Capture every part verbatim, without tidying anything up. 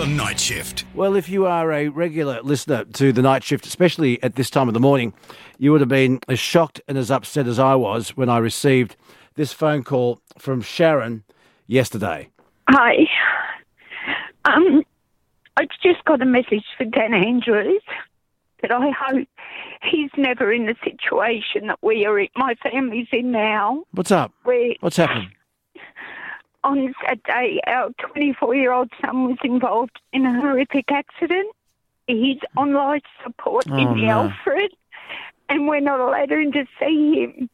The Night Shift. Well, if you are a regular listener to The Night Shift, especially at this time of the morning, you would have been as shocked and as upset as I was when I received this phone call from Sharon yesterday. Hi. Um, I've just got a message for Dan Andrews that I hope he's never in the situation that we are in, my family's in now. What's up? Where What's happened? on Saturday, our twenty-four-year-old son was involved in a horrific accident. He's on life support Oh, in the no. Alfred, and we're not allowed in to see him.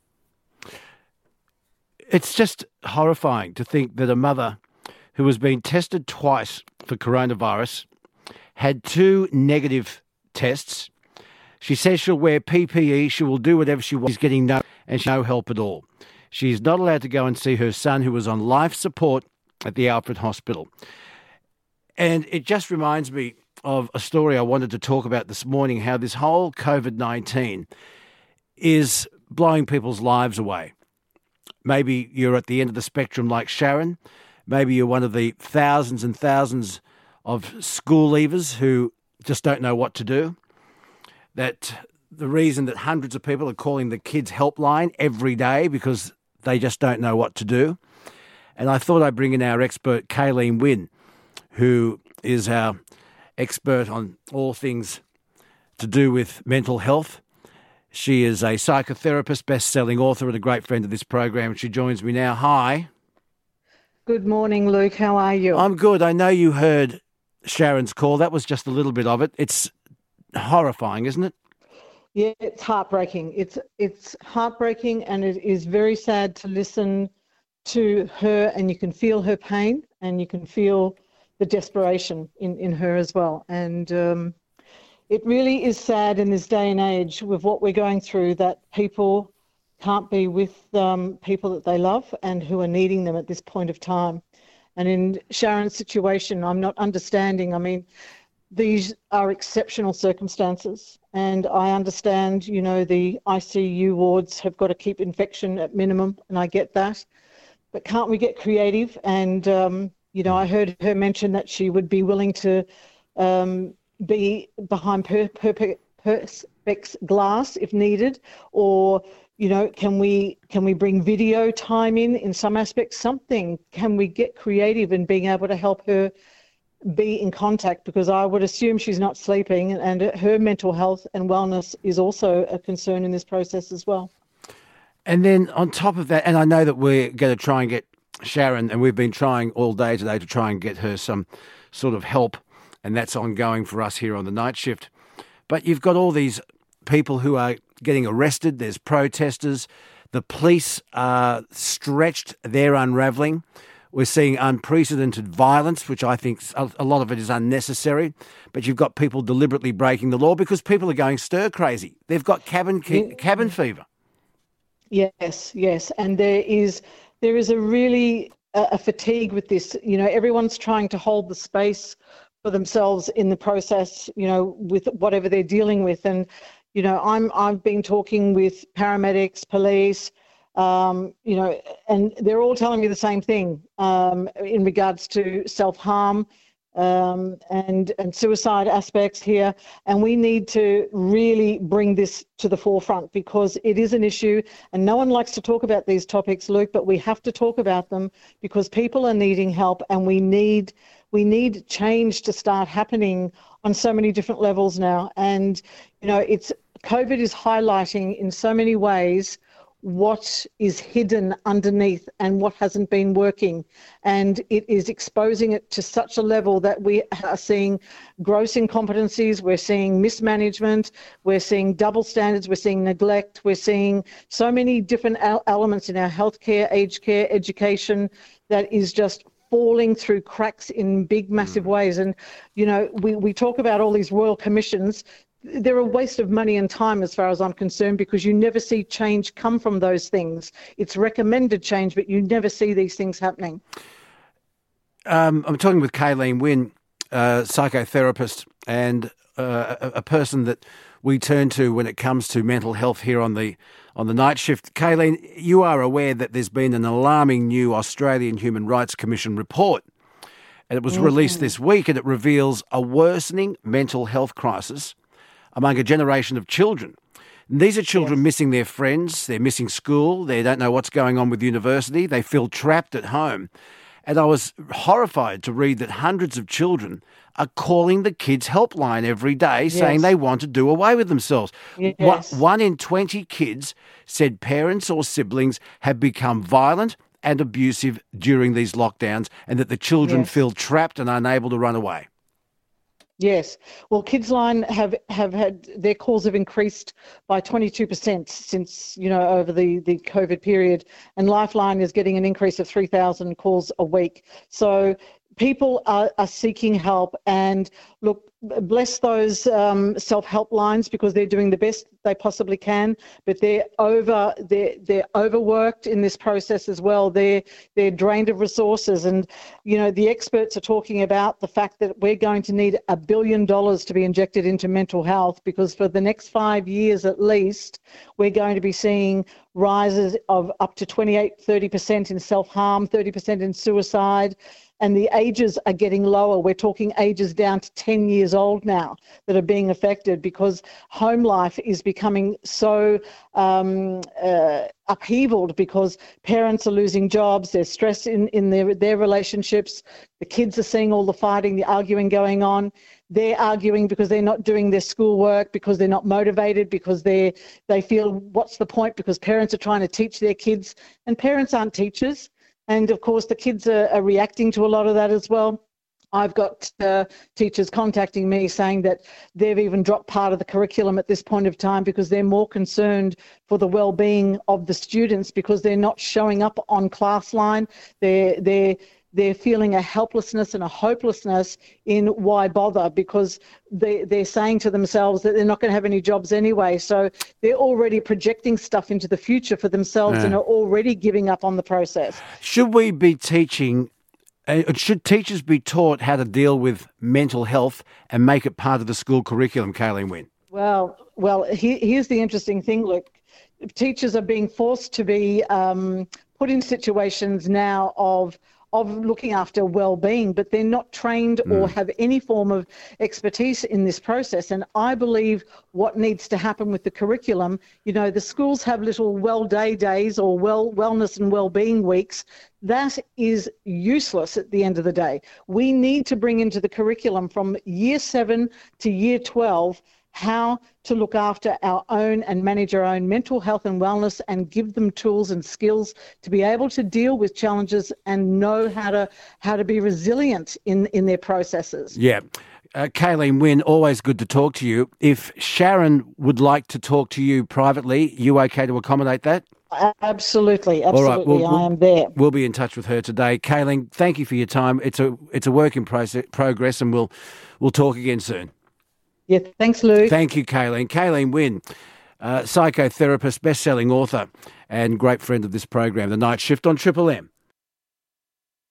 It's just horrifying to think that a mother who has been tested twice for coronavirus had two negative tests. She says she'll wear P P E, she will do whatever she wants. She's getting no, and no help at all. She's not allowed to go and see her son, who was on life support at the Alfred Hospital. And it just reminds me of a story I wanted to talk about this morning, how this whole COVID nineteen is blowing people's lives away. Maybe you're at the end of the spectrum like Sharon. Maybe you're one of the thousands and thousands of school leavers who just don't know what to do. That the reason that hundreds of people are calling the kids helpline every day because they just don't know what to do. And I thought I'd bring in our expert, Kayleen Wynn, who is our expert on all things to do with mental health. She is a psychotherapist, best-selling author, and a great friend of this program. She joins me now. Hi. Good morning, Luke. How are you? I'm good. I know you heard Sharon's call. That was just a little bit of it. It's horrifying, isn't it? Yeah, it's heartbreaking. It's it's heartbreaking, and it is very sad to listen to her, and you can feel her pain, and you can feel the desperation in, in her as well. And um, it really is sad in this day and age with what we're going through that people can't be with um, people that they love and who are needing them at this point of time. And in Sharon's situation, I'm not understanding. I mean, these are exceptional circumstances, and I understand, you know, the I C U wards have got to keep infection at minimum, and I get that. But can't we get creative? And, um, you know, I heard her mention that she would be willing to um, be behind per, per, per, perspex glass if needed, or, you know, can we can we bring video time in in some aspects, something? Can we get creative in being able to help her be in contact? Because I would assume she's not sleeping, and her mental health and wellness is also a concern in this process as well. And then on top of that, and I know that we're going to try and get Sharon, and we've been trying all day today to try and get her some sort of help, and that's ongoing for us here on the Night Shift. But you've got all these people who are getting arrested. There's protesters. The police are stretched. They're unravelling. We're seeing unprecedented violence, which I think a lot of it is unnecessary. But you've got people deliberately breaking the law because people are going stir crazy. They've got cabin cabin fever. Yes, yes, and there is there is a really uh, a fatigue with this. You know, everyone's trying to hold the space for themselves in the process, you know, with whatever they're dealing with. And, you know, I'm I've been talking with paramedics, police, um, you know, and they're all telling me the same thing um, in regards to self-harm um, and and suicide aspects here. And we need to really bring this to the forefront because it is an issue, and no one likes to talk about these topics, Luke, but we have to talk about them because people are needing help, and we need we need change to start happening on so many different levels now. And, you know, it's COVID is highlighting in so many ways what is hidden underneath and what hasn't been working. And it is exposing it to such a level that we are seeing gross incompetencies, we're seeing mismanagement, we're seeing double standards, we're seeing neglect, we're seeing so many different elements in our healthcare, aged care, education that is just falling through cracks in big, massive ways. And, you know, we, we talk about all these royal commissions. They're a waste of money and time as far as I'm concerned, because you never see change come from those things. It's recommended change, but you never see these things happening. Um, I'm talking with Kayleen Wynn, a psychotherapist and uh, a, a person that we turn to when it comes to mental health here on the on the Night Shift. Kayleen, you are aware that there's been an alarming new Australian Human Rights Commission report, And it was Mm-hmm. released this week, and it reveals a worsening mental health crisis among a generation of children. And these are children Yes. missing their friends, they're missing school, they don't know what's going on with university, they feel trapped at home. And I was horrified to read that hundreds of children are calling the kids' helpline every day saying Yes. they want to do away with themselves. Yes. One, one in twenty kids said parents or siblings have become violent and abusive during these lockdowns, and that the children Yes. feel trapped and unable to run away. Yes. Well, Kidsline have, have had their calls have increased by twenty-two percent since, you know, over the, the COVID period. And Lifeline is getting an increase of three thousand calls a week. So people are, are seeking help. And look, bless those um, self-help lines, because they're doing the best they possibly can, but they're over they're they're overworked in this process as well. They're they're drained of resources, and you know the experts are talking about the fact that we're going to need a billion dollars to be injected into mental health, because for the next five years at least, we're going to be seeing rises of up to twenty-eight, thirty percent in self-harm, thirty percent in suicide. And the ages are getting lower. We're talking ages down to ten years old now that are being affected, because home life is becoming so um, uh, upheavaled, because parents are losing jobs, there's stress in, in their, their relationships, the kids are seeing all the fighting, the arguing going on. They're arguing because they're not doing their schoolwork, because they're not motivated, because they they feel, what's the point? Because parents are trying to teach their kids, and parents aren't teachers. And of course, the kids are, are reacting to a lot of that as well. I've got uh, teachers contacting me saying that they've even dropped part of the curriculum at this point of time, because they're more concerned for the well-being of the students, because they're not showing up on Classline. They're, they're, they're feeling a helplessness and a hopelessness in why bother, because they, they're saying to themselves that they're not going to have any jobs anyway. So they're already projecting stuff into the future for themselves Yeah. and are already giving up on the process. Should we be teaching, uh, should teachers be taught how to deal with mental health and make it part of the school curriculum, Kayleen Wynn? Well, well, he, here's the interesting thing, Luke. Teachers are being forced to be um, put in situations now of of looking after well-being, but they're not trained mm. or have any form of expertise in this process. And I believe what needs to happen with the curriculum, you know, the schools have little well-day days or well wellness and well-being weeks. That is useless at the end of the day. We need to bring into the curriculum from year seven to year twelve how to look after our own and manage our own mental health and wellness, and give them tools and skills to be able to deal with challenges and know how to how to be resilient in, in their processes. Yeah. Uh, Kayleen Wynn, always good to talk to you. If Sharon would like to talk to you privately, you okay to accommodate that? Absolutely, absolutely. All right, well, I am there. We'll be in touch with her today. Kayleen, thank you for your time. It's a it's a work in process, progress, and we'll we'll talk again soon. Yeah, thanks, Lou. Thank you, Kayleen. Kayleen Wynn, uh, psychotherapist, best-selling author, and great friend of this program, The Night Shift on Triple M.